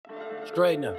Straight now.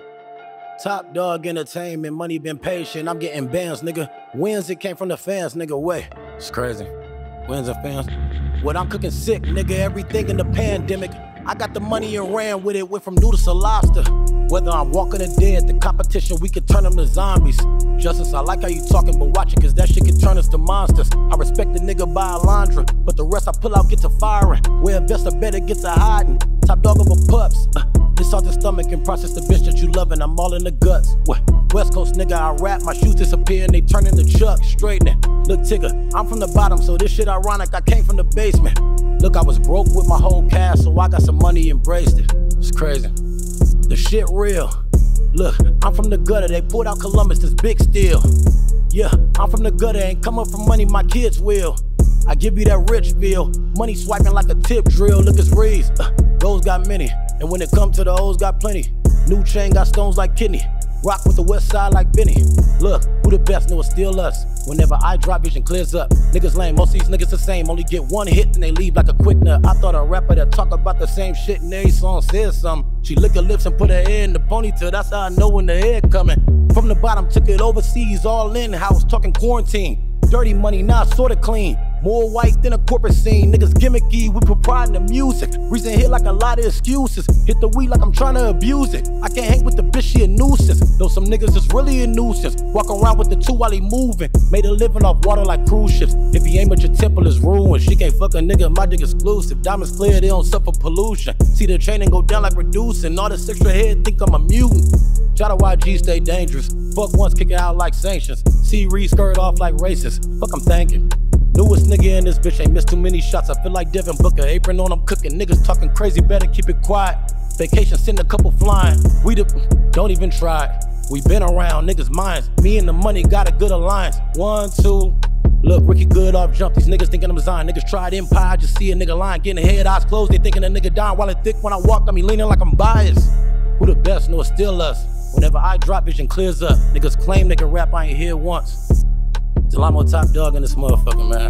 Top Dog Entertainment, money been patient. I'm getting bands, nigga. Wins, it came from the fans, nigga. Way. It's crazy. Wins and fans. What I'm cooking sick, nigga. Everything in the pandemic. I got the money and ran with it. Went from noodles to lobster. Whether I'm walking or dead, the competition, we could turn them to zombies. Justice, I like how you talking, but watch it, cause that shit can turn us to monsters. I respect the nigga by Alondra, but the rest I pull out get to firing. Where a vest, I better get to hiding. Top dog over pups. This off the stomach and process the bitch that you loving. I'm all in the guts. What? West Coast nigga, I rap, my shoes disappear and they turn into Chuck. Straightening. Look, Tigger, I'm from the bottom, so this shit ironic. I came from the basement. Look, I was broke with my whole cast, so I got some money, embraced it. It's crazy. The shit real. Look, I'm from the gutter, they pulled out Columbus, this big steel. Yeah, I'm from the gutter, ain't come up from money, my kids will. I give you that rich feel, money swiping like a tip drill. Look, it's Reeds, those got many, and when it come to the O's, got plenty. New chain got stones like kidney, rock with the west side like Benny. Look, who the best, know it's still us. Whenever I drop, vision clears up. Niggas lame, most of these niggas the same. Only get one hit and they leave like a quick nut. I thought a rapper that talk about the same shit in every song says something. She lick her lips and put her hair in the ponytail. That's how I know when the hair coming. From the bottom, took it overseas, all in house, talking quarantine. Dirty money, now sorta clean. More white than a corporate scene. Niggas gimmicky, we put pride in the music. Reason here like a lot of excuses. Hit the weed like I'm trying to abuse it. I can't hang with the bitch, she a nuisance. Though some niggas is really a nuisance. Walk around with the two while he moving. Made a living off water like cruise ships. If he aim at your temple, it's ruined. She can't fuck a nigga, my dick exclusive. Diamonds clear, they don't suffer pollution. See the chain and go down like reducing. All this extra head think I'm a mutant. Shout out YG, stay dangerous. Fuck once, kick it out like sanctions. See Reed skirt off like racist. Fuck I'm thinking. Newest nigga in this bitch ain't missed too many shots. I feel like Devin Booker, apron on, I'm cooking. Niggas talking crazy, better keep it quiet. Vacation, send a couple flying. We don't even try it. We been around niggas' minds. Me and the money got a good alliance. 1, 2. Look, Ricky Good off jump. These niggas thinking I'm Zion. Niggas tried Empire, I just see a nigga lying. Getting head, eyes closed, they thinking a nigga dying. While it thick when I walk, got me leaning like I'm biased. Who the best, know it's still us. Whenever I drop, vision clears up. Niggas claim they can rap, I ain't here once. Till I'm on Top Dog in this motherfucker, man.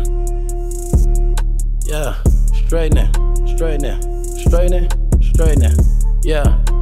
Yeah, straightening, straightening, straightening, straightening. Yeah.